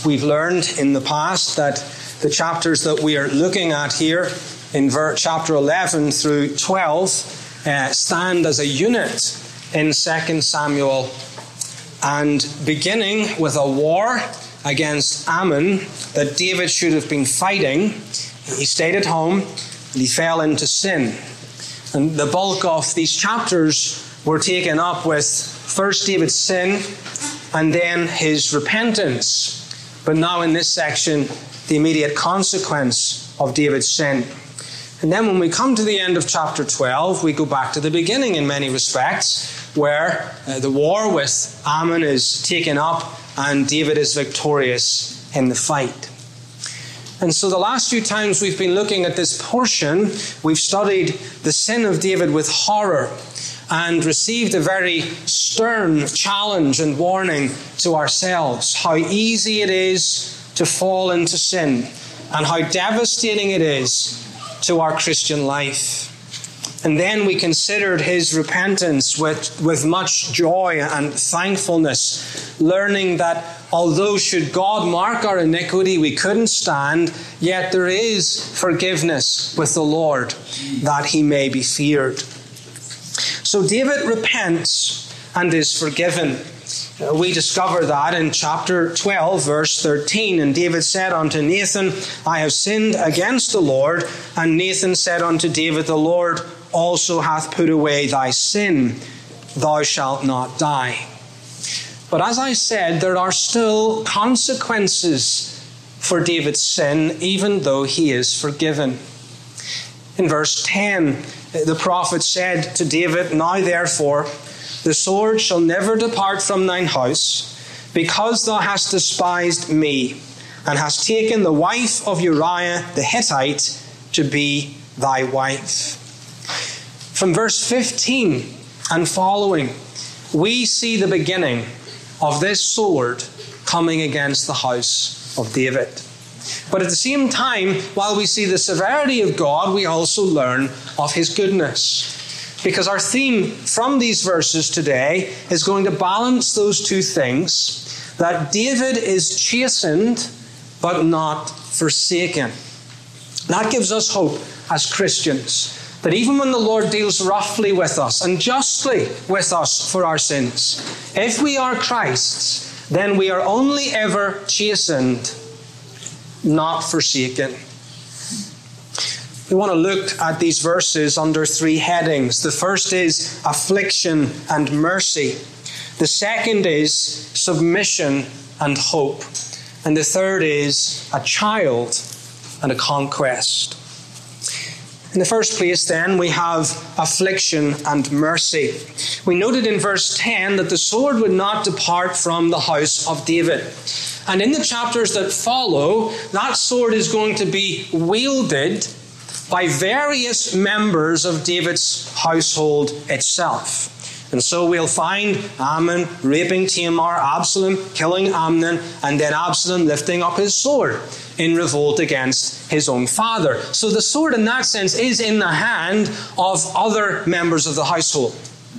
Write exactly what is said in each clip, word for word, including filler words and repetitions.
we've learned in the past that the chapters that we are looking at here in chapter eleven through twelve uh, stand as a unit in Second Samuel, and beginning with a war against Ammon that David should have been fighting, he stayed at home and he fell into sin. And the bulk of these chapters were taken up with first David's sin and then his repentance. But now in this section, the immediate consequence of David's sin. And then when we come to the end of chapter twelve, we go back to the beginning in many respects, where uh, the war with Ammon is taken up and David is victorious in the fight. And so the last few times we've been looking at this portion, we've studied the sin of David with horror and received a very stern challenge and warning to ourselves, how easy it is to fall into sin and how devastating it is to our Christian life. And then we considered his repentance with, with much joy and thankfulness, learning that although should God mark our iniquity, we couldn't stand, yet there is forgiveness with the Lord, that he may be feared. So David repents and is forgiven. We discover that in chapter twelve, verse thirteen. And David said unto Nathan, I have sinned against the Lord. And Nathan said unto David, the Lord also hath put away thy sin. Thou shalt not die. But as I said, there are still consequences for David's sin, even though he is forgiven. In verse ten, the prophet said to David, Now therefore, the sword shall never depart from thine house, because thou hast despised me, and hast taken the wife of Uriah the Hittite to be thy wife. From verse fifteen and following, we see the beginning of this sword coming against the house of David. But at the same time, while we see the severity of God, we also learn of his goodness. Because our theme from these verses today is going to balance those two things, that David is chastened but not forsaken. That gives us hope as Christians, that even when the Lord deals roughly with us and justly with us for our sins, if we are Christ's, then we are only ever chastened, not forsaken. We want to look at these verses under three headings. The first is affliction and mercy. The second is submission and hope. And the third is a child and a conquest. In the first place, then, we have affliction and mercy. We noted in verse ten that the sword would not depart from the house of David. And in the chapters that follow, that sword is going to be wielded by various members of David's household itself. And so we'll find Ammon raping Tamar, Absalom killing Amnon, and then Absalom lifting up his sword in revolt against his own father. So the sword in that sense is in the hand of other members of the household.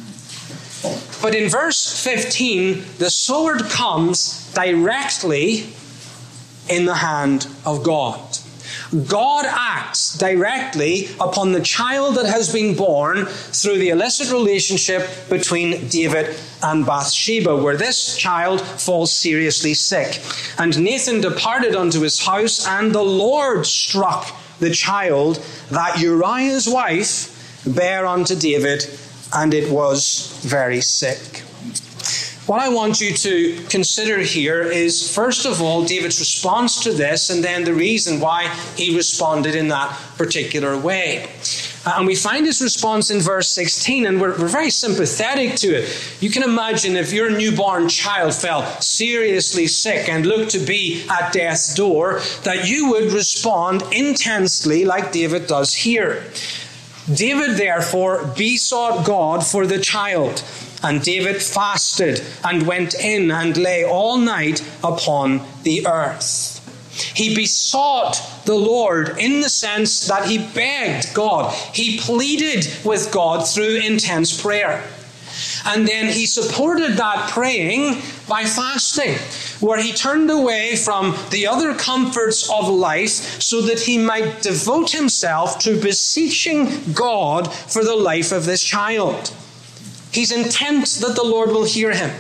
But in verse fifteen, the sword comes directly in the hand of God. God acts directly upon the child that has been born through the illicit relationship between David and Bathsheba, where this child falls seriously sick. And Nathan departed unto his house, and the Lord struck the child that Uriah's wife bare unto David, and it was very sick. What I want you to consider here is, first of all, David's response to this, and then the reason why he responded in that particular way. And we find his response in verse sixteen, and we're, we're very sympathetic to it. You can imagine if your newborn child fell seriously sick and looked to be at death's door, that you would respond intensely like David does here. David, therefore, besought God for the child. And David fasted and went in and lay all night upon the earth. He besought the Lord in the sense that he begged God. He pleaded with God through intense prayer. And then he supported that praying by fasting. where he turned away from the other comforts of life so that he might devote himself to beseeching God for the life of this child. He's intent that the Lord will hear him.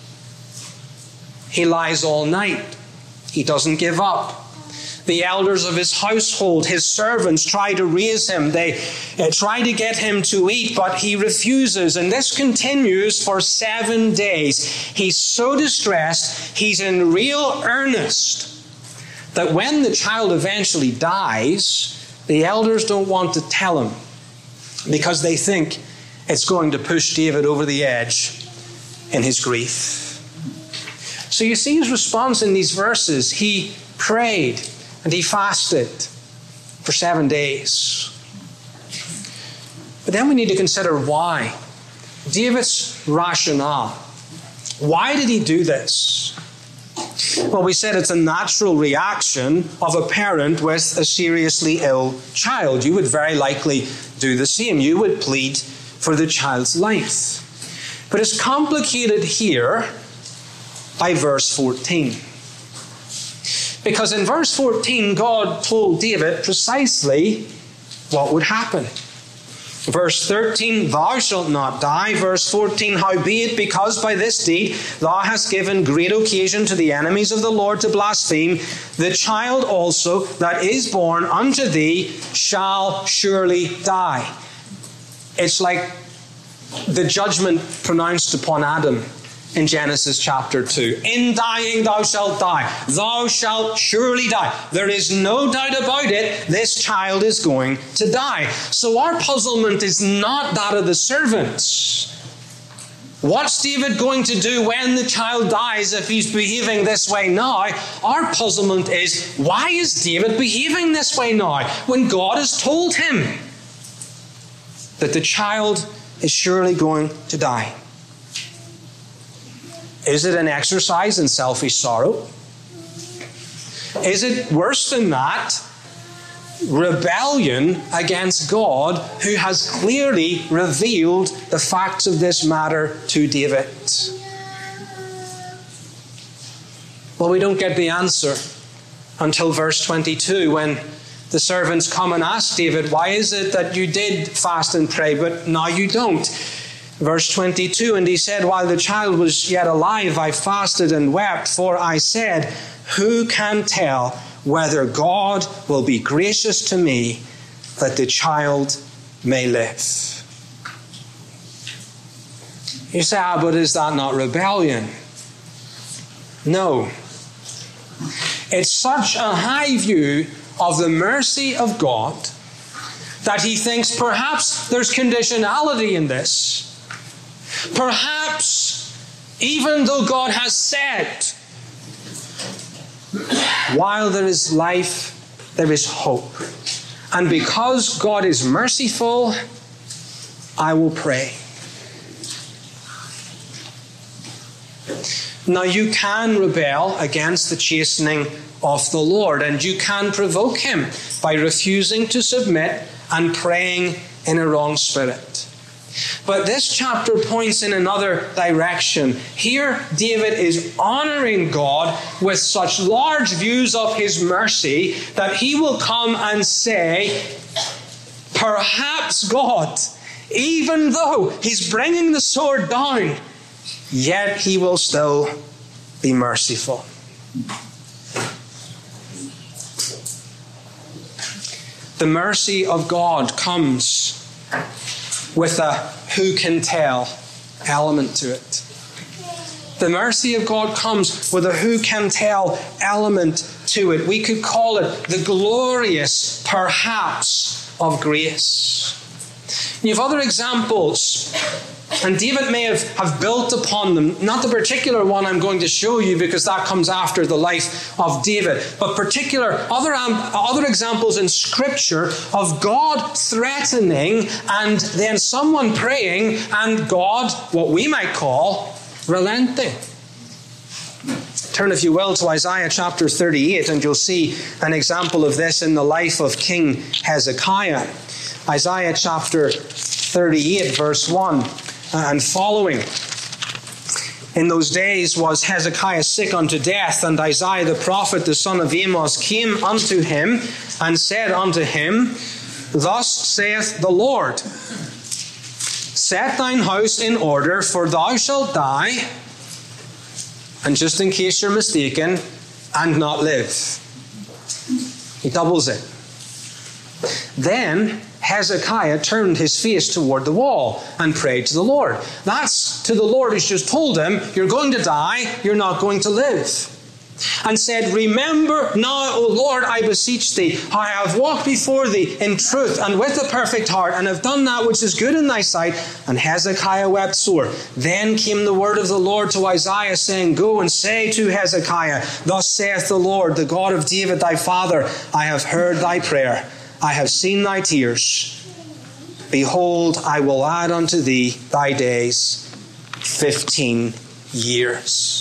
He lies all night. He doesn't give up. The elders of his household, his servants, try to raise him. They uh, try to get him to eat, but he refuses. And this continues for seven days. He's so distressed, he's in real earnest, that when the child eventually dies, the elders don't want to tell him because they think it's going to push David over the edge in his grief. So you see his response in these verses. He prayed and he fasted for seven days. But then we need to consider why. David's rationale. Why did he do this? Well, we said it's a natural reaction of a parent with a seriously ill child. You would very likely do the same. You would plead for the child's life. But it's complicated here by verse fourteen. Because in verse fourteen, God told David precisely what would happen. Verse thirteen, thou shalt not die. Verse fourteen, howbeit, because by this deed thou hast given great occasion to the enemies of the Lord to blaspheme, the child also that is born unto thee shall surely die. It's like the judgment pronounced upon Adam in Genesis chapter two. In dying thou shalt die. Thou shalt surely die. There is no doubt about it. This child is going to die. So our puzzlement is not that of the servants. What's David going to do when the child dies if he's behaving this way now? Our puzzlement is, why is David behaving this way now when God has told him that the child is surely going to die? Is it an exercise in selfish sorrow? Is it worse than that? Rebellion against God, who has clearly revealed the facts of this matter to David? Well, we don't get the answer until verse twenty-two, when the servants come and ask David, why is it that you did fast and pray, but now you don't? Verse twenty-two, and he said, while the child was yet alive, I fasted and wept, for I said, who can tell whether God will be gracious to me that the child may live? You say, ah, but is that not rebellion? No. It's such a high view of the mercy of God that he thinks perhaps there's conditionality in this. Perhaps, even though God has said, while there is life, there is hope. And because God is merciful, I will pray. Now you can rebel against the chastening of the Lord, and you can provoke him by refusing to submit and praying in a wrong spirit. But this chapter points in another direction. Here, David is honoring God with such large views of his mercy that he will come and say, perhaps God, even though he's bringing the sword down, yet he will still be merciful. The mercy of God comes with a who can tell element to it. The mercy of God comes with a who can tell element to it. We could call it the glorious perhaps of grace. You have other examples, and David may have, have built upon them. Not the particular one I'm going to show you, because that comes after the life of David, but particular other, um, other examples in Scripture of God threatening and then someone praying and God, what we might call, relenting. Turn, if you will, to Isaiah chapter thirty-eight, and you'll see an example of this in the life of King Hezekiah. Isaiah chapter thirty-eight, verse one and following. in those days was Hezekiah sick unto death, and Isaiah the prophet, the son of Amos, came unto him and said unto him, Thus saith the Lord, Set thine house in order, for thou shalt die, and just in case you're mistaken, and not live. He doubles it. Then Hezekiah turned his face toward the wall and prayed to the Lord. That's to the Lord who's just told him, you're going to die, you're not going to live. And said, Remember now, O Lord, I beseech thee, how I have walked before thee in truth and with a perfect heart, and have done that which is good in thy sight. And Hezekiah wept sore. Then came the word of the Lord to Isaiah, saying, Go and say to Hezekiah, Thus saith the Lord, the God of David thy father, I have heard thy prayer, I have seen thy tears. Behold, I will add unto thee thy days fifteen years.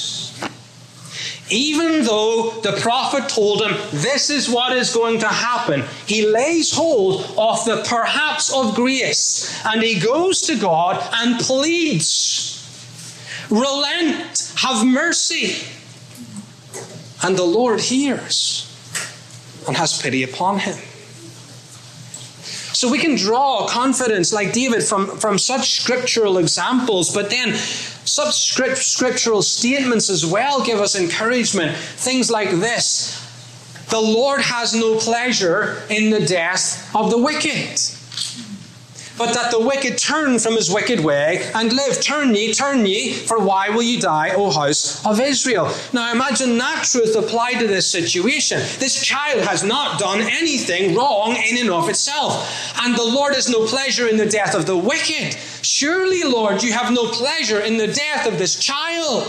Even though the prophet told him this is what is going to happen, he lays hold of the perhaps of grace, and he goes to God and pleads, Relent, have mercy. And the Lord hears and has pity upon him. So we can draw confidence like David from, from such scriptural examples, but then such script, scriptural statements as well give us encouragement. Things like this: the Lord has no pleasure in the death of the wicked, but that the wicked turn from his wicked way and live. Turn ye, turn ye, for why will you die, O house of Israel? Now imagine that truth applied to this situation. This child has not done anything wrong in and of itself, and the Lord has no pleasure in the death of the wicked. Surely, Lord, you have no pleasure in the death of this child.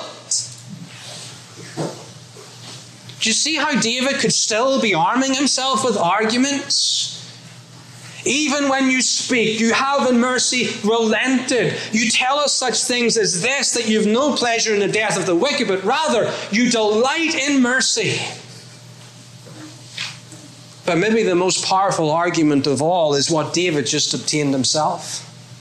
Do you see how David could still be arming himself with arguments? Even when you speak, you have in mercy relented. You tell us such things as this, that you have no pleasure in the death of the wicked, but rather you delight in mercy. But maybe the most powerful argument of all is what David just obtained himself.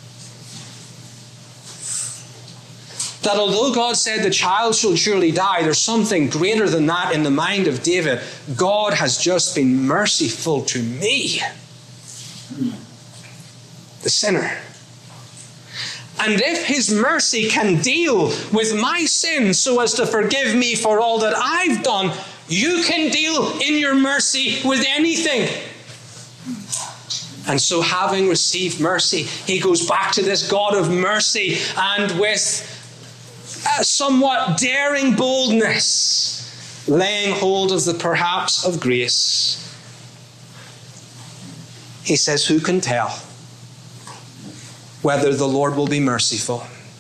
That although God said the child shall surely die, there's something greater than that in the mind of David. God has just been merciful to me, the sinner. And if his mercy can deal with my sin so as to forgive me for all that I've done, you can deal in your mercy with anything. And so, having received mercy, he goes back to this God of mercy, and with a somewhat daring boldness, laying hold of the perhaps of grace, he says, who can tell whether the Lord will be merciful?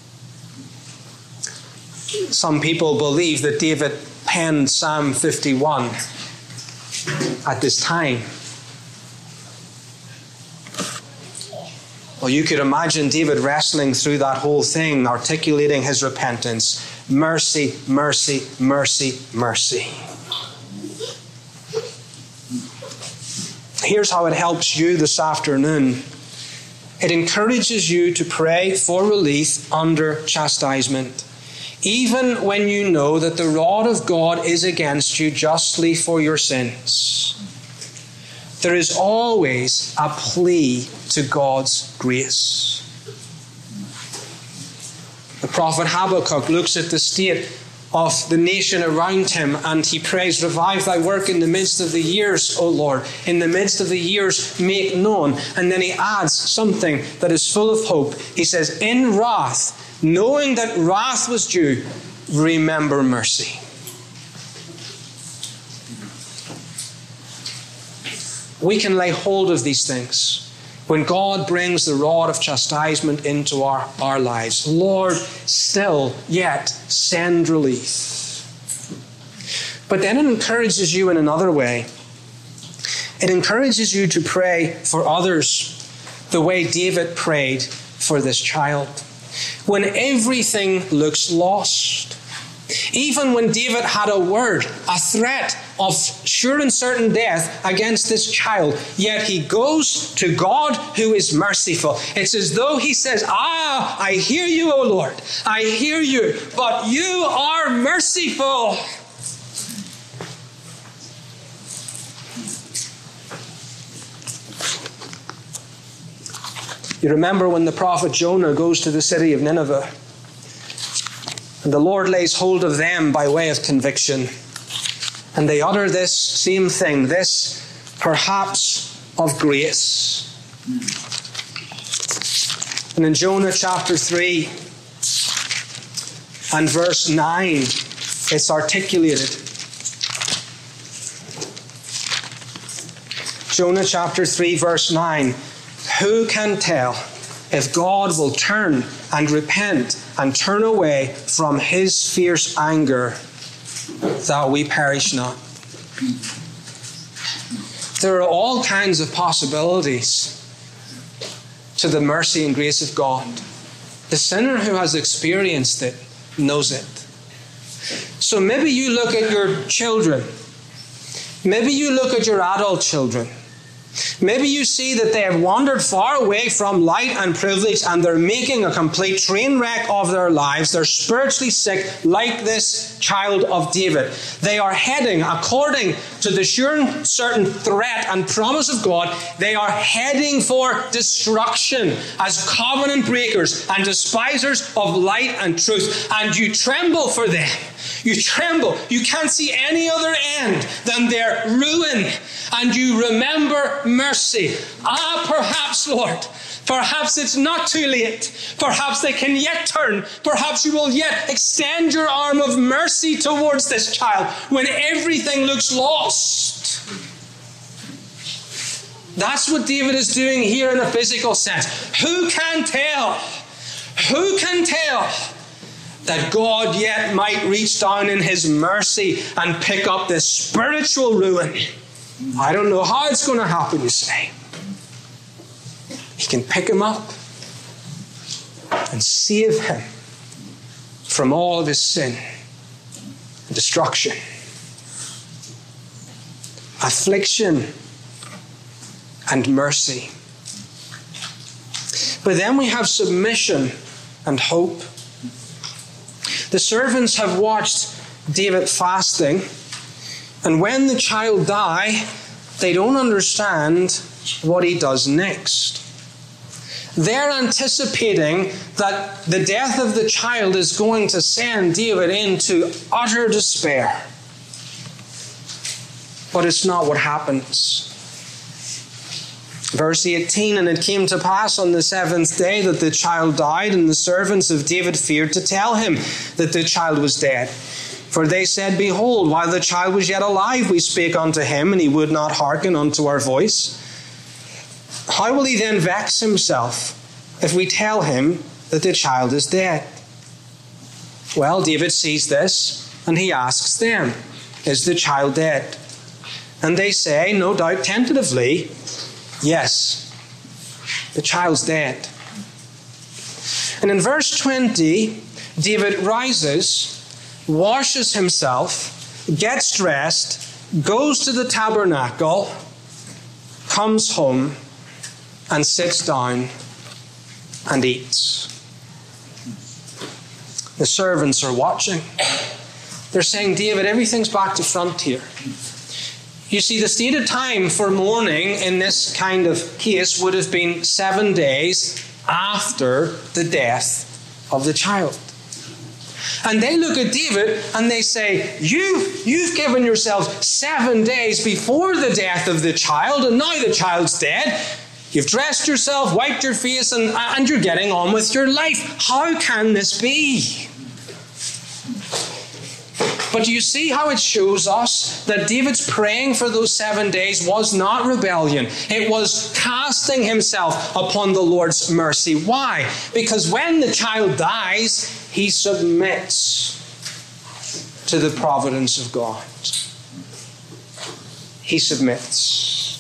Some people believe that David penned Psalm fifty-one at this time. Well, you could imagine David wrestling through that whole thing, articulating his repentance. Mercy, mercy, mercy, mercy. Here's how it helps you this afternoon. It encourages you to pray for relief under chastisement, even when you know that the rod of God is against you justly for your sins. There is always a plea to God's grace. The prophet Habakkuk looks at the state of the nation around him, and he prays, revive thy work in the midst of the years, O Lord. In the midst of the years, make known. And then he adds something that is full of hope. He says, in wrath, knowing that wrath was due, remember mercy. We can lay hold of these things when God brings the rod of chastisement into our, our lives. Lord, still yet send relief. But then it encourages you in another way. It encourages you to pray for others the way David prayed for this child. When everything looks lost, Even when David had a word, a threat of sure and certain death against this child, yet he goes to God who is merciful. It's as though he says, ah, I hear you, O Lord. I hear you, but you are merciful. You remember when the prophet Jonah goes to the city of Nineveh, and the Lord lays hold of them by way of conviction. And they utter this same thing, this perhaps of grace. And in Jonah chapter three and verse nine, it's articulated. Jonah chapter three verse nine. Who can tell if God will turn and repent and turn away from his fierce anger, that we perish not? There are all kinds of possibilities to the mercy and grace of God. The sinner who has experienced it knows it. So maybe you look at your children. Maybe you look at your adult children. Maybe you see that they have wandered far away from light and privilege and they're making a complete train wreck of their lives. They're spiritually sick like this child of David. They are heading, according to the sure and certain threat and promise of God, they are heading for destruction as covenant breakers and despisers of light and truth. And you tremble for them. You tremble. You can't see any other end than their ruin. And you remember mercy. Ah, perhaps, Lord, perhaps it's not too late. Perhaps they can yet turn. Perhaps you will yet extend your arm of mercy towards this child when everything looks lost. That's what David is doing here in a physical sense. Who can tell? Who can tell that God yet might reach down in his mercy and pick up this spiritual ruin? I don't know how it's going to happen, you say. He can pick him up and save him from all of his sin and destruction, affliction, and mercy. But then we have submission and hope. The servants have watched David fasting, and when the child dies, they don't understand what he does next. They're anticipating that the death of the child is going to send David into utter despair. But it's not what happens. Verse eighteen, and it came to pass on the seventh day that the child died, and the servants of David feared to tell him that the child was dead. For they said, Behold, while the child was yet alive, we spake unto him, and he would not hearken unto our voice. How will he then vex himself if we tell him that the child is dead? Well, David sees this, and he asks them, Is the child dead? And they say, no doubt tentatively, Yes, the child's dead. And in verse twenty, David rises, washes himself, gets dressed, goes to the tabernacle, comes home, and sits down and eats. The servants are watching. They're saying, David, everything's back to front here. You see, the stated time for mourning in this kind of case would have been seven days after the death of the child. And they look at David and they say, you, you've given yourself seven days before the death of the child, and now the child's dead. You've dressed yourself, wiped your face, and, and you're getting on with your life. How can this be? But do you see how it shows us that David's praying for those seven days was not rebellion? It was casting himself upon the Lord's mercy. Why? Because when the child dies, he submits to the providence of God. He submits.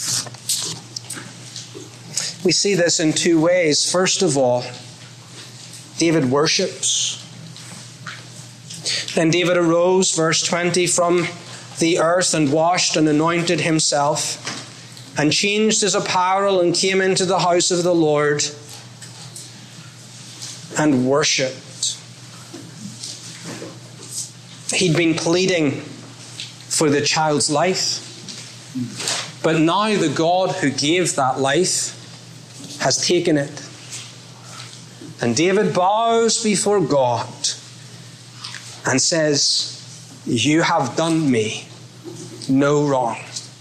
We see this in two ways. First of all, David worships. Then David arose, verse twenty, from the earth and washed and anointed himself and changed his apparel and came into the house of the Lord and worshipped. He'd been pleading for the child's life, but now the God who gave that life has taken it. And David bows before God and says, "You have done me no wrong."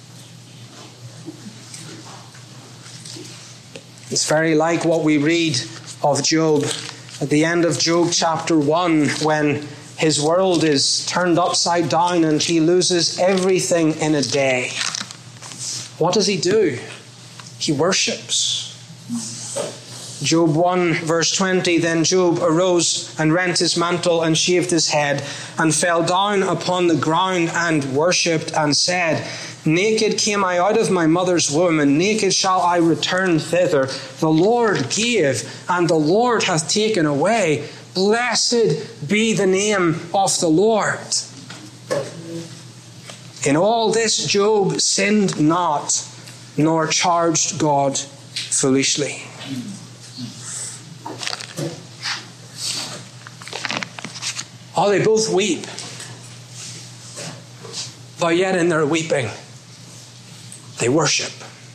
It's very like what we read of Job at the end of Job chapter one, when his world is turned upside down and he loses everything in a day. What does he do? He worships. Job one verse twenty, then Job arose and rent his mantle and shaved his head and fell down upon the ground and worshipped and said, "Naked came I out of my mother's womb, and naked shall I return thither. The Lord gave, and the Lord hath taken away. Blessed be the name of the Lord." In all this Job sinned not, nor charged God foolishly. Oh, they both weep, but yet in their weeping, they worship.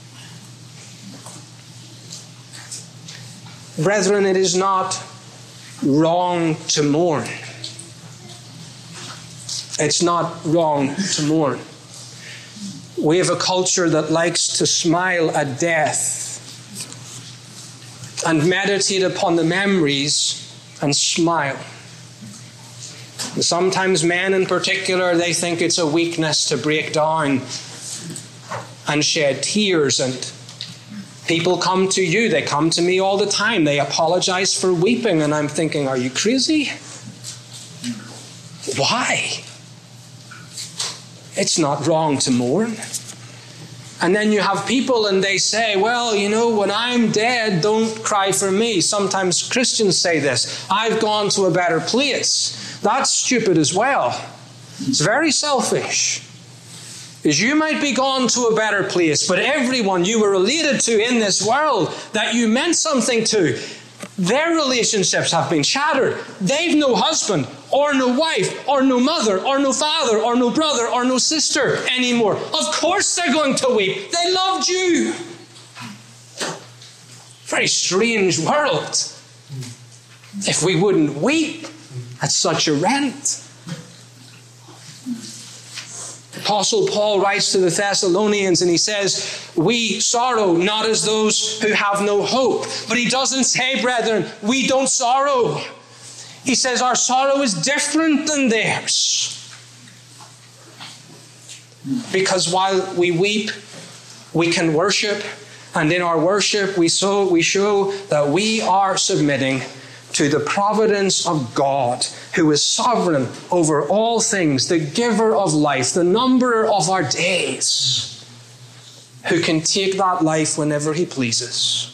Brethren, it is not wrong to mourn. It's not wrong to mourn. We have a culture that likes to smile at death and meditate upon the memories and smile. Sometimes men in particular, they think it's a weakness to break down and shed tears. And people come to you, they come to me all the time. They apologize for weeping. And I'm thinking, are you crazy? Why? It's not wrong to mourn. And then you have people and they say, well, you know, when I'm dead, don't cry for me. Sometimes Christians say this, I've gone to a better place. That's stupid as well. It's very selfish. Because you might be gone to a better place, but everyone you were related to in this world that you meant something to, their relationships have been shattered. They've no husband or no wife or no mother or no father or no brother or no sister anymore. Of course they're going to weep. They loved you. Very strange world. If we wouldn't weep at such a rent. Apostle Paul writes to the Thessalonians and he says, we sorrow not as those who have no hope. But he doesn't say, brethren, we don't sorrow. He says our sorrow is different than theirs. Because while we weep, we can worship. And in our worship, we, so, we show that we are submitting to the providence of God, who is sovereign over all things, the giver of life, the numberer of our days, who can take that life whenever he pleases.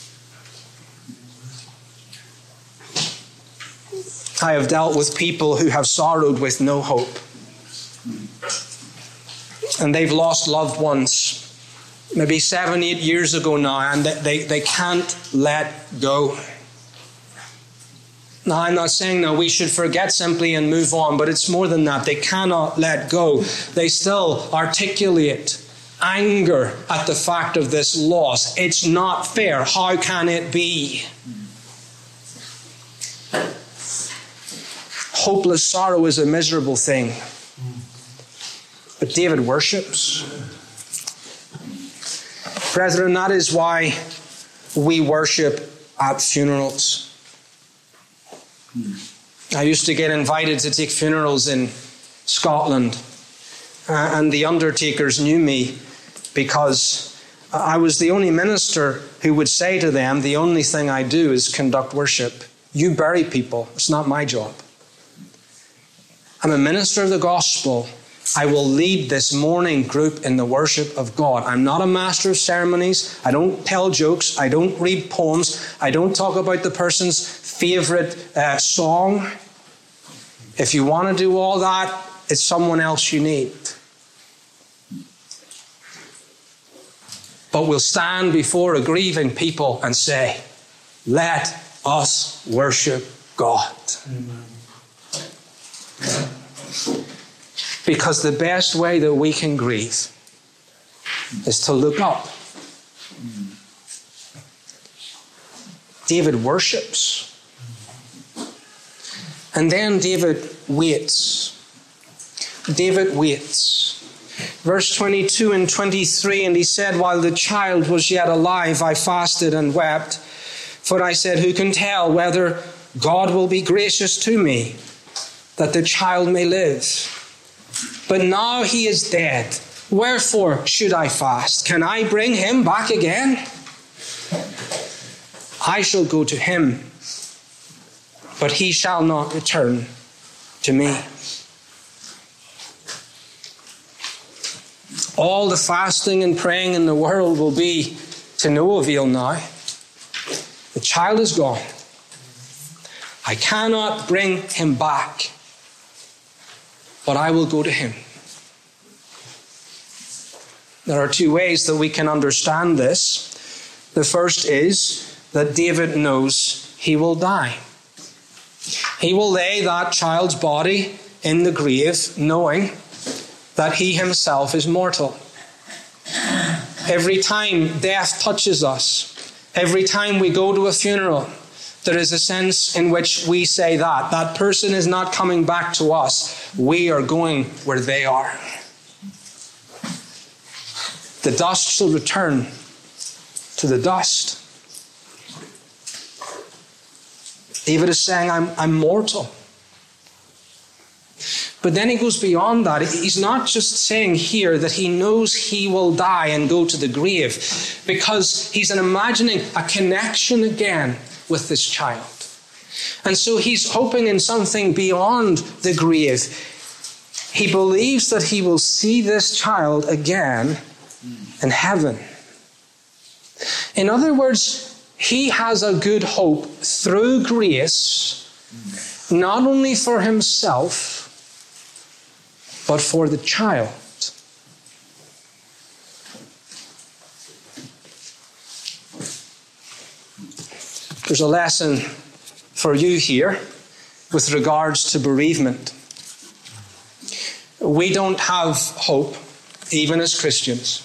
I have dealt with people who have sorrowed with no hope. And they've lost loved ones, maybe seven, eight years ago now, and they, they can't let go. Now, I'm not saying that we should forget simply and move on, but it's more than that. They cannot let go. They still articulate anger at the fact of this loss. It's not fair. How can it be? Hopeless sorrow is a miserable thing. But David worships. Brethren, that is why we worship at funerals. I used to get invited to take funerals in Scotland, uh, and the undertakers knew me because I was the only minister who would say to them, the only thing I do is conduct worship. You bury people. It's not my job. I'm a minister of the gospel. I will lead this mourning group in the worship of God. I'm not a master of ceremonies. I don't tell jokes. I don't read poems. I don't talk about the person's favorite uh, song. If you want to do all that, it's someone else you need. But we'll stand before a grieving people and say, let us worship God. Amen. Because the best way that we can grieve is to look up. David worships. And then David waits. David waits. Verse twenty-two and twenty-three, and he said, while the child was yet alive, I fasted and wept. For I said, who can tell whether God will be gracious to me, that the child may live? But now he is dead. Wherefore should I fast? Can I bring him back again? I shall go to him, but he shall not return to me. All the fasting and praying in the world will be to no avail now. The child is gone. I cannot bring him back, but I will go to him. There are two ways that we can understand this. The first is that David knows he will die. He will lay that child's body in the grave, knowing that he himself is mortal. Every time death touches us, every time we go to a funeral, there is a sense in which we say that. That person is not coming back to us. We are going where they are. The dust shall return to the dust. David is saying, I'm, I'm mortal. But then he goes beyond that. He's not just saying here that he knows he will die and go to the grave, because he's imagining a connection again with this child. And so he's hoping in something beyond the grave. He believes that he will see this child again in heaven. In other words, he has a good hope through grace, not only for himself, but for the child. There's a lesson for you here with regards to bereavement. We don't have hope, even as Christians,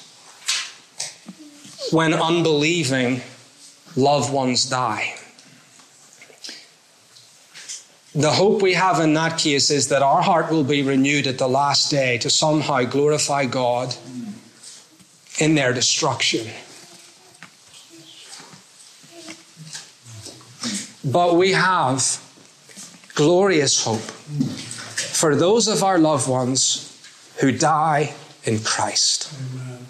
when unbelieving loved ones die. The hope we have in that case is that our heart will be renewed at the last day to somehow glorify God in their destruction. But we have glorious hope for those of our loved ones who die in Christ. Amen.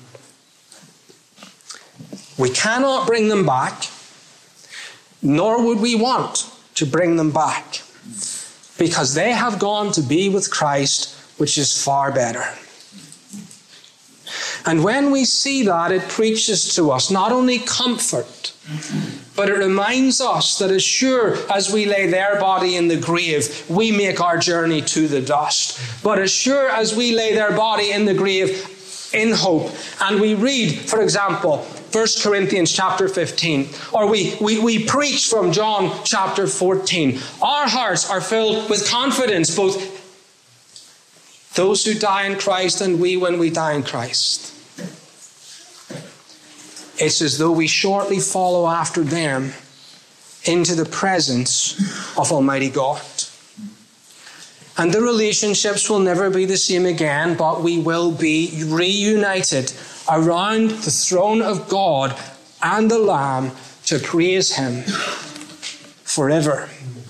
We cannot bring them back, nor would we want to bring them back, because they have gone to be with Christ, which is far better. And when we see that, it preaches to us not only comfort, but it reminds us that as sure as we lay their body in the grave, we make our journey to the dust. But as sure as we lay their body in the grave in hope, and we read, for example, First Corinthians chapter fifteen, or we, we, we preach from John chapter fourteen, our hearts are filled with confidence, both those who die in Christ and we when we die in Christ. It's as though we shortly follow after them into the presence of Almighty God. And the relationships will never be the same again, but we will be reunited around the throne of God and the Lamb to praise Him forever.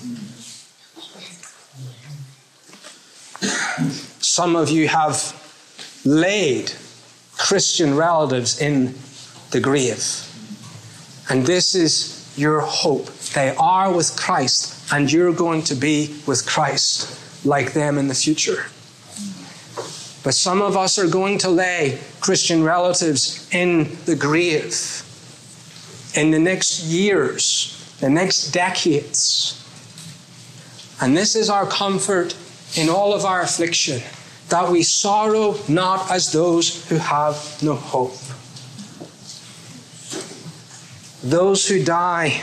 Some of you have laid Christian relatives in the grave. And this is your hope. They are with Christ, and you're going to be with Christ like them in the future. But some of us are going to lay Christian relatives in the grave in the next years, the next decades. And this is our comfort in all of our affliction, that we sorrow not as those who have no hope. Those who die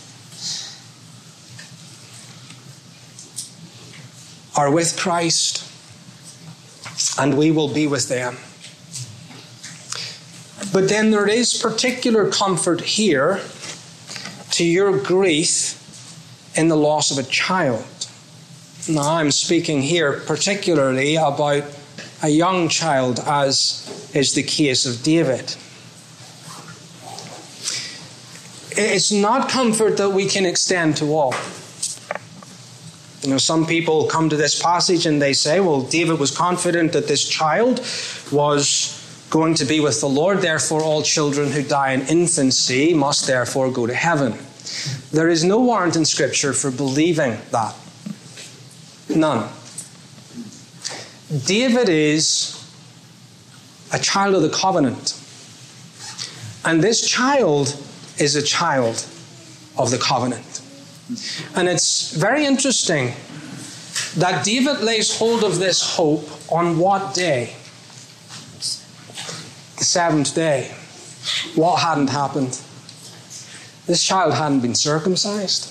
are with Christ, and we will be with them. But then there is particular comfort here to your grief in the loss of a child. Now, I'm speaking here particularly about a young child, as is the case of David. It's not comfort that we can extend to all. You know, some people come to this passage and they say, well, David was confident that this child was going to be with the Lord, therefore all children who die in infancy must therefore go to heaven. There is no warrant in Scripture for believing that. None. David is a child of the covenant. And this child is a child of the covenant. And it's very interesting that David lays hold of this hope on what day? The seventh day. What hadn't happened? This child hadn't been circumcised.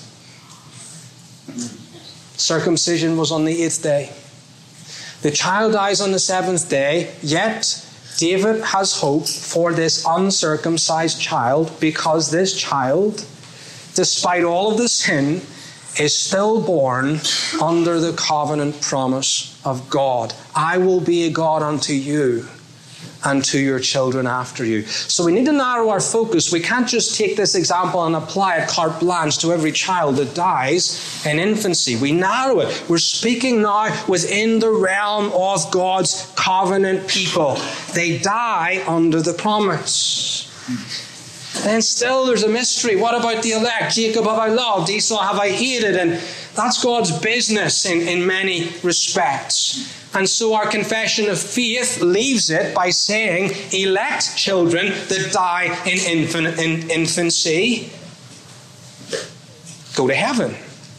Circumcision was on the eighth day. The child dies on the seventh day, yet David has hope for this uncircumcised child, because this child, despite all of the sin, is still born under the covenant promise of God. I will be a God unto you and to your children after you. So we need to narrow our focus. We can't just take this example and apply it carte blanche to every child that dies in infancy. We narrow it. We're speaking now within the realm of God's covenant people. They die under the promise. Then still there's a mystery. What about the elect? Jacob have I loved, Esau have I hated. And that's God's business in, in many respects. And so our confession of faith leaves it by saying, elect children that die in, infant, in infancy go to heaven.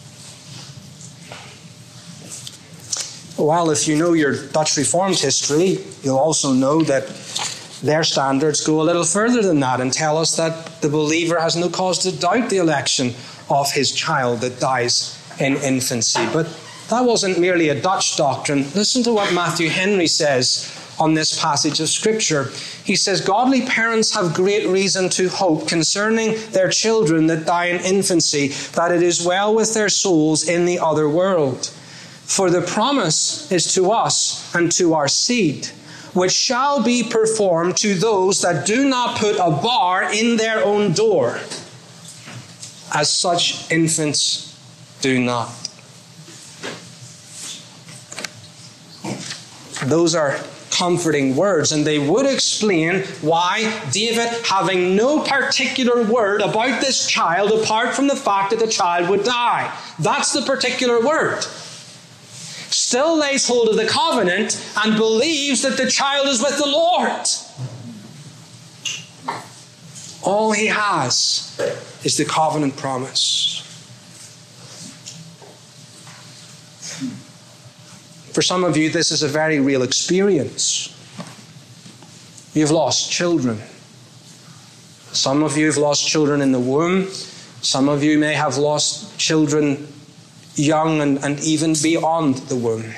Well, if you know your Dutch Reformed history, you'll also know that their standards go a little further than that and tell us that the believer has no cause to doubt the election of his child that dies in infancy. But that wasn't merely a Dutch doctrine. Listen to what Matthew Henry says on this passage of Scripture. He says, godly parents have great reason to hope concerning their children that die in infancy, that it is well with their souls in the other world. For the promise is to us and to our seed, which shall be performed to those that do not put a bar in their own door, as such infants do not. Those are comforting words, and they would explain why David, having no particular word about this child apart from the fact that the child would die, that's the particular word, still lays hold of the covenant and believes that the child is with the Lord. All he has is the covenant promise. For some of you, this is a very real experience. You've lost children. Some of you have lost children in the womb. Some of you may have lost children young and, and even beyond the womb.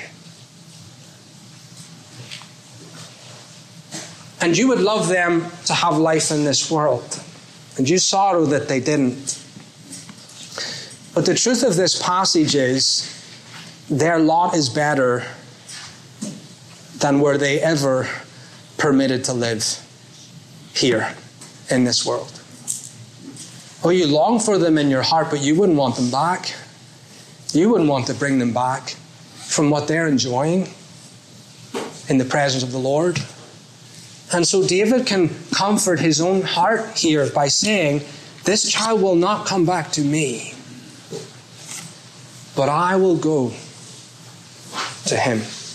And you would love them to have life in this world. And you sorrow that they didn't. But the truth of this passage is, their lot is better than were they ever permitted to live here in this world. Oh, you long for them in your heart, but you wouldn't want them back. You wouldn't want to bring them back from what they're enjoying in the presence of the Lord. And so David can comfort his own heart here by saying, this child will not come back to me, but I will go to him.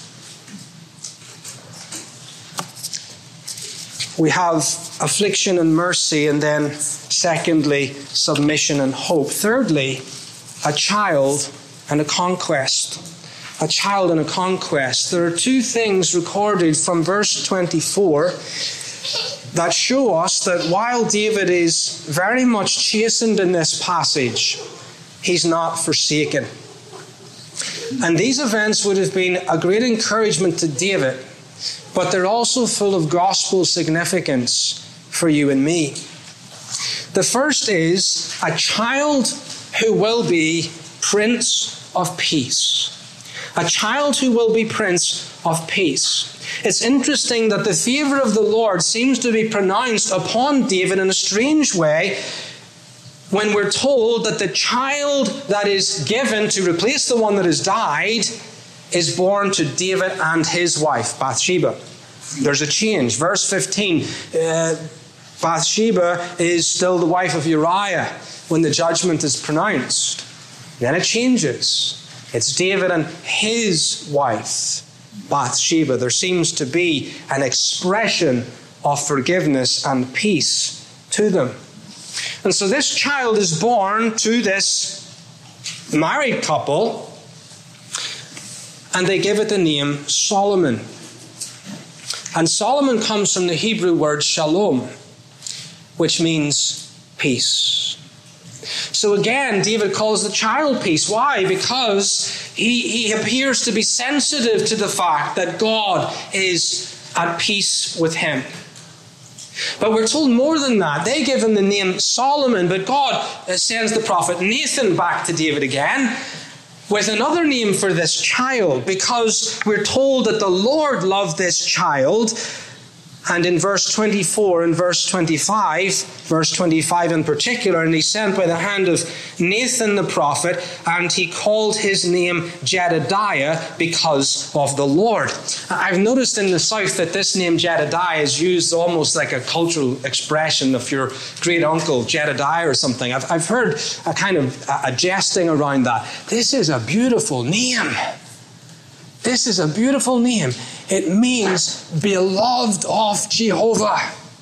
We have affliction and mercy, and then secondly, submission and hope. Thirdly, a child and a conquest. a child and a conquest, there are two things recorded from verse twenty-four that show us that while David is very much chastened in this passage, he's not forsaken. And these events would have been a great encouragement to David, but they're also full of gospel significance for you and me. The first is a child who will be Prince of Peace. A child who will be Prince of Peace. It's interesting that the favor of the Lord seems to be pronounced upon David in a strange way when we're told that the child that is given to replace the one that has died is born to David and his wife, Bathsheba. There's a change. Verse fifteen, uh, Bathsheba is still the wife of Uriah when the judgment is pronounced. Then it changes. It's David and his wife, Bathsheba. There seems to be an expression of forgiveness and peace to them. And so this child is born to this married couple, and they give it the name Solomon. And Solomon comes from the Hebrew word shalom, which means peace. So again, David calls the child peace. Why? Because he, he appears to be sensitive to the fact that God is at peace with him. But we're told more than that. They give him the name Solomon, but God sends the prophet Nathan back to David again with another name for this child, because we're told that the Lord loved this child. And in verse twenty-four and verse twenty-five, verse twenty-five in particular, and he sent by the hand of Nathan the prophet, and he called his name Jedediah because of the Lord. I've noticed in the south that this name Jedediah is used almost like a cultural expression of your great uncle Jedediah or something. I've, I've heard a kind of a, a jesting around that. This is a beautiful name. This is a beautiful name. It means beloved of Jehovah.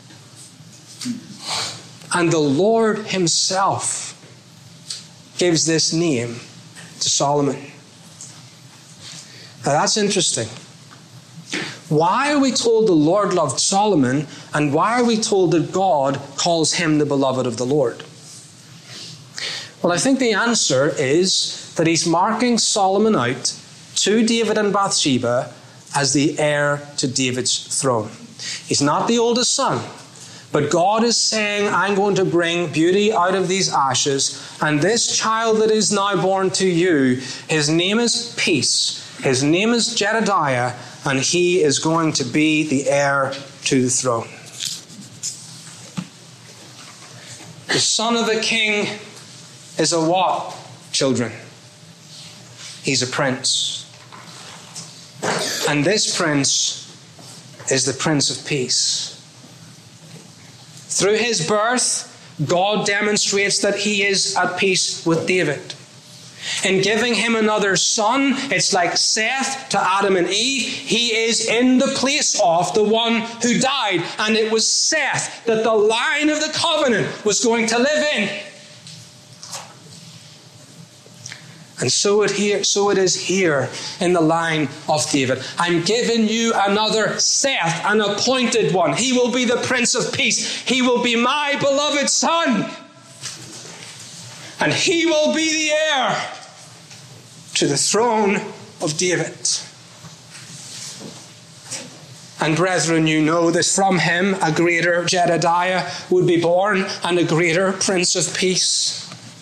And the Lord himself gives this name to Solomon. Now that's interesting. Why are we told the Lord loved Solomon, and why are we told that God calls him the beloved of the Lord? Well, I think the answer is that he's marking Solomon out to David and Bathsheba as the heir to David's throne. He's not the oldest son, but God is saying, I'm going to bring beauty out of these ashes, and this child that is now born to you, his name is Peace, his name is Jedediah, and he is going to be the heir to the throne. The son of a king is a what, children? He's a prince. And this prince is the Prince of Peace. Through his birth, God demonstrates that he is at peace with David. In giving him another son, it's like Seth to Adam and Eve. He is in the place of the one who died. And it was Seth that the line of the covenant was going to live in. And so it, here, so it is here in the line of David. I'm giving you another Seth, an appointed one. He will be the Prince of Peace. He will be my beloved son. And he will be the heir to the throne of David. And brethren, you know that from him a greater Jedediah would be born, and a greater Prince of Peace.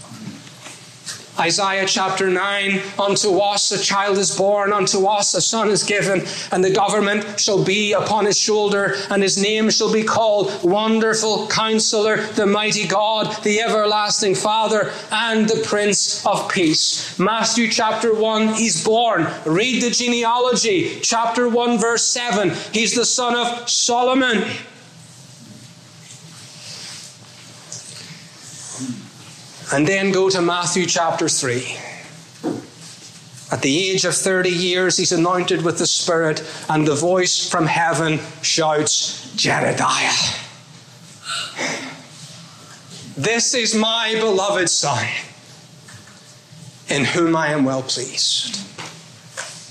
Isaiah chapter nine, unto us a child is born, unto us a son is given, and the government shall be upon his shoulder, and his name shall be called Wonderful Counselor, the Mighty God, the Everlasting Father, and the Prince of Peace. Matthew chapter one, he's born. Read the genealogy. Chapter one, verse seven, he's the son of Solomon. And then go to Matthew chapter three. At the age of thirty years, he's anointed with the Spirit, and the voice from heaven shouts, Jedediah. This is my beloved Son, in whom I am well pleased.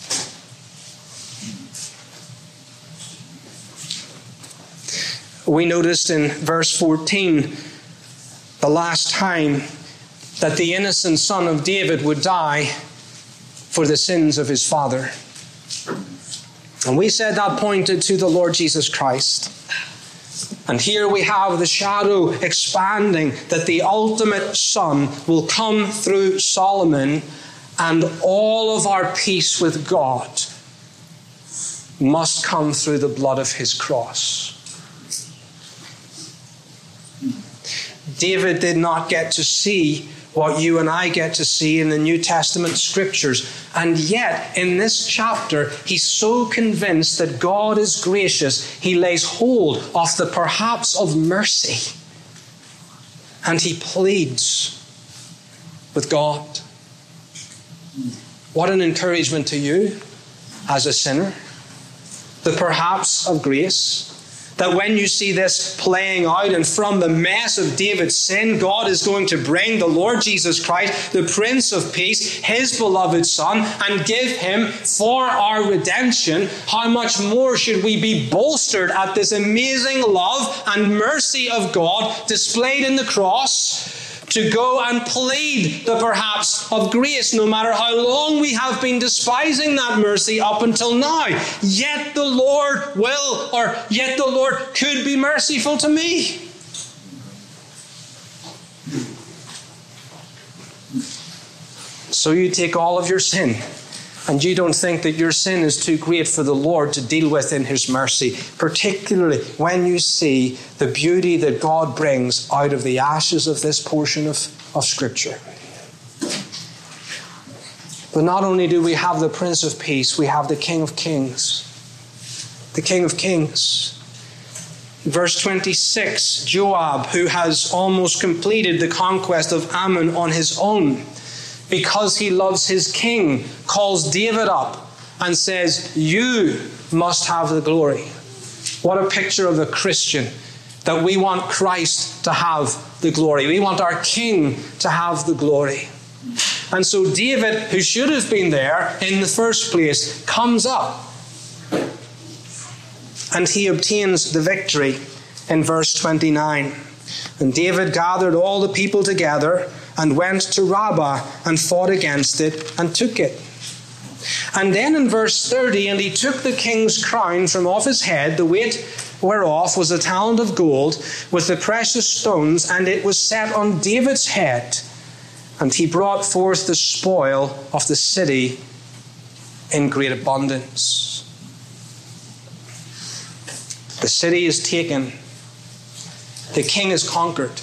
We noticed in verse fourteen, the last time, that the innocent son of David would die for the sins of his father. And we said that pointed to the Lord Jesus Christ. And here we have the shadow expanding that the ultimate Son will come through Solomon, and all of our peace with God must come through the blood of his cross. David did not get to see what you and I get to see in the New Testament scriptures. And yet, in this chapter, he's so convinced that God is gracious, he lays hold of the perhaps of mercy. And he pleads with God. What an encouragement to you as a sinner. The perhaps of grace. That when you see this playing out, and from the mess of David's sin, God is going to bring the Lord Jesus Christ, the Prince of Peace, his beloved Son, and give him for our redemption, how much more should we be bolstered at this amazing love and mercy of God displayed in the cross, to go and plead the perhaps of grace, no matter how long we have been despising that mercy up until now. Yet the Lord will, or yet the Lord could be merciful to me. So you take all of your sin, and you don't think that your sin is too great for the Lord to deal with in his mercy, particularly when you see the beauty that God brings out of the ashes of this portion of, of Scripture. But not only do we have the Prince of Peace, we have the King of Kings. The King of Kings. Verse twenty-six, Joab, who has almost completed the conquest of Ammon on his own, because he loves his king, calls David up and says, you must have the glory. What a picture of a Christian, that we want Christ to have the glory. We want our king to have the glory. And so David, who should have been there in the first place, comes up. And he obtains the victory in verse twenty-nine. And David gathered all the people together and went to Rabbah and fought against it and took it. And then in verse thirty, and he took the king's crown from off his head, the weight whereof was a talent of gold, with the precious stones, and it was set on David's head. And he brought forth the spoil of the city in great abundance. The city is taken. The king is conquered.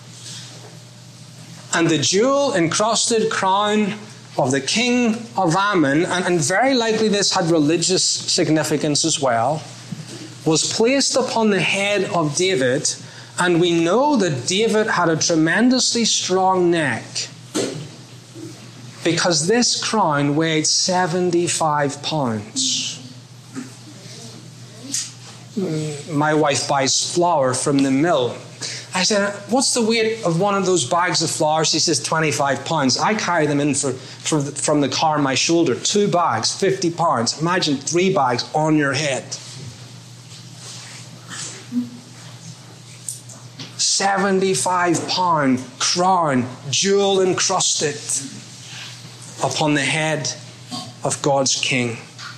And the jewel-encrusted crown of the king of Ammon, and, and very likely this had religious significance as well, was placed upon the head of David. And we know that David had a tremendously strong neck, because this crown weighed seventy-five pounds. My wife buys flour from the mill. I said, what's the weight of one of those bags of flour? She says, twenty-five pounds. I carry them in for, for, from the car on my shoulder. Two bags, fifty pounds. Imagine three bags on your head. seventy-five pound crown, jewel encrusted, upon the head of God's king.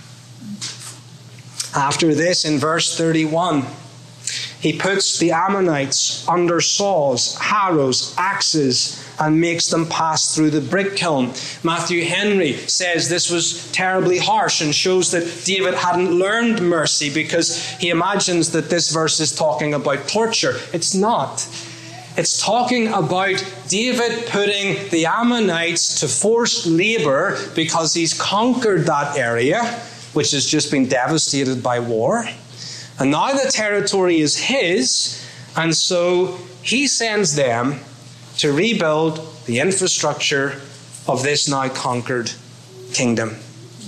After this, in verse thirty-one, he puts the Ammonites under saws, harrows, axes, and makes them pass through the brick kiln. Matthew Henry says this was terribly harsh and shows that David hadn't learned mercy, because he imagines that this verse is talking about torture. It's not. It's talking about David putting the Ammonites to forced labor because he's conquered that area, which has just been devastated by war. And now the territory is his, and so he sends them to rebuild the infrastructure of this now conquered kingdom.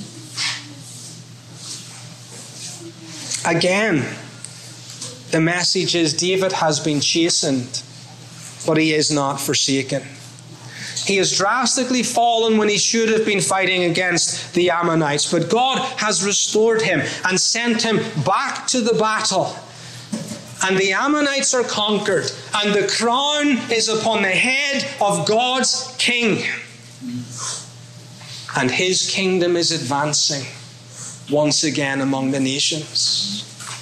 Again, the message is David has been chastened, but he is not forsaken. He has drastically fallen when he should have been fighting against the Ammonites, but God has restored him and sent him back to the battle. and the Ammonites are conquered, and the crown is upon the head of God's king. And his kingdom is advancing once again among the nations.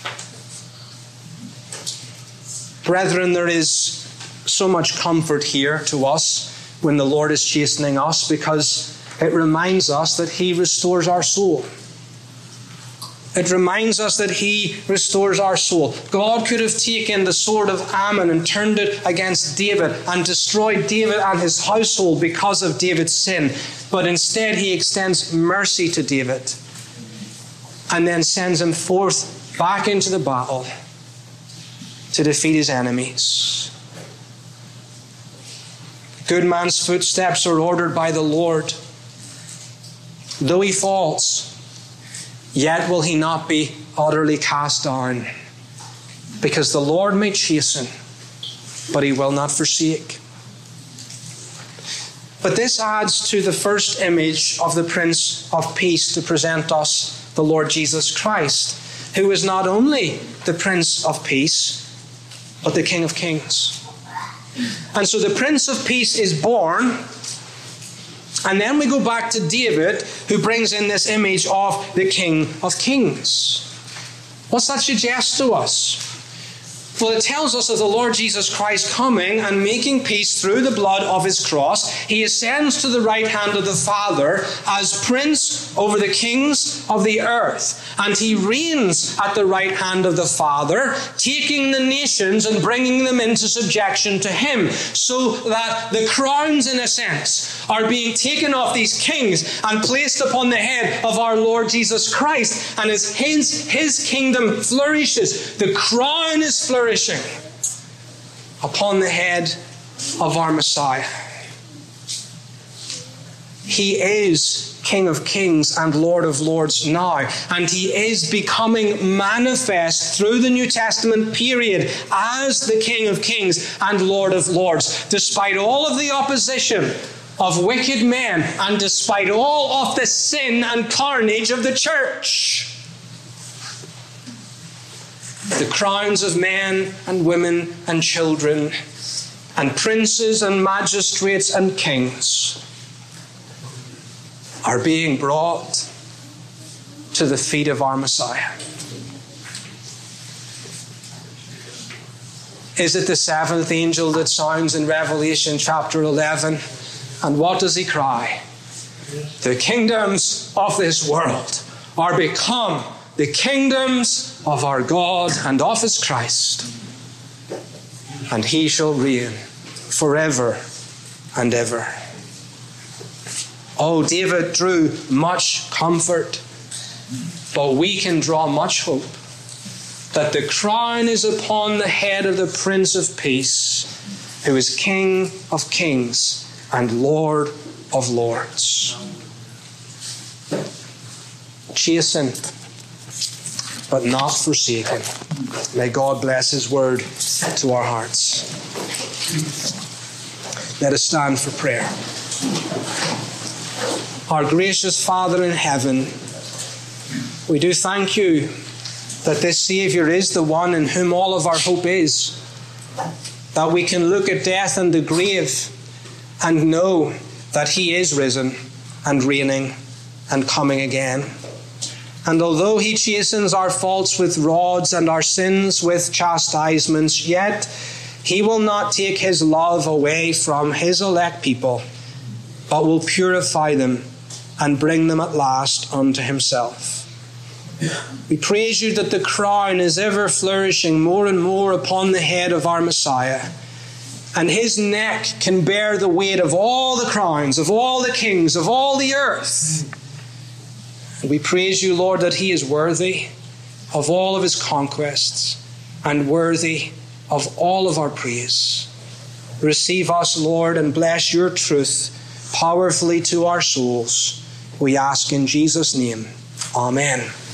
Brethren, there is so much comfort here to us when the Lord is chastening us, because it reminds us that he restores our soul. It reminds us that he restores our soul. God could have taken the sword of Ammon and turned it against David and destroyed David and his household because of David's sin. But instead he extends mercy to David and then sends him forth back into the battle to defeat his enemies. Good man's footsteps are ordered by the Lord. Though he falls, yet will he not be utterly cast down, because the Lord may chasten, but he will not forsake. But this adds to the first image of the Prince of Peace to present us the Lord Jesus Christ, who is not only the Prince of Peace, but the King of Kings. And so the Prince of Peace is born. And then we go back to David, who brings in this image of the King of Kings. What's that suggest to us? Well, it tells us of the Lord Jesus Christ coming and making peace through the blood of his cross. He ascends to the right hand of the Father as Prince over the kings of the earth. And he reigns at the right hand of the Father, taking the nations and bringing them into subjection to him, so that the crowns, in a sense, are being taken off these kings and placed upon the head of our Lord Jesus Christ. And as his, his kingdom flourishes, the crown is flourishing upon the head of our Messiah. He is King of Kings and Lord of Lords now, and he is becoming manifest through the New Testament period as the King of Kings and Lord of Lords, despite all of the opposition of wicked men and despite all of the sin and carnage of the church. The crowns of men and women and children and princes and magistrates and kings are being brought to the feet of our Messiah. Is it the seventh angel that sounds in Revelation chapter eleven? And what does he cry? The kingdoms of this world are become the kingdoms of our God and of his Christ, and he shall reign forever and ever. Oh, David drew much comfort, but we can draw much hope that the crown is upon the head of the Prince of Peace, who is King of Kings and Lord of Lords. Chastened, but not forsaken. May God bless his word to our hearts. Let us stand for prayer. Our gracious Father in heaven, we do thank you that this Saviour is the one in whom all of our hope is, that we can look at death and the grave and know that he is risen and reigning and coming again. And although he chastens our faults with rods and our sins with chastisements, yet he will not take his love away from his elect people, but will purify them and bring them at last unto himself. We praise you that the crown is ever flourishing more and more upon the head of our Messiah, and his neck can bear the weight of all the crowns, of all the kings, of all the earth. And we praise you, Lord, that he is worthy of all of his conquests and worthy of all of our praise. Receive us, Lord, and bless your truth powerfully to our souls. We ask in Jesus' name. Amen.